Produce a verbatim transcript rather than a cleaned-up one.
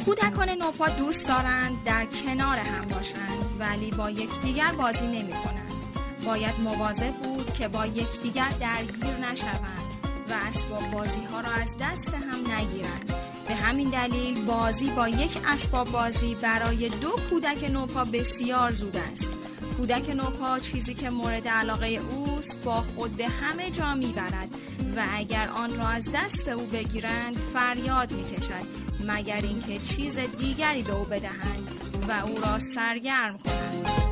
کودکان نوپا دوست دارند در کنار هم باشند ولی با یکدیگر بازی نمی کنند. باید مواظب بود که با یکدیگر درگیر نشوند و اسباب بازی ها را از دست هم نگیرند. به همین دلیل بازی با یک اسباب بازی برای دو کودک نوپا بسیار زود است. کودک نوپا چیزی که مورد علاقه اوست با خود به همه جا میبرد و اگر آن را از دست او بگیرند فریاد میکشد مگر اینکه چیز دیگری به او بدهند و او را سرگرم کنند.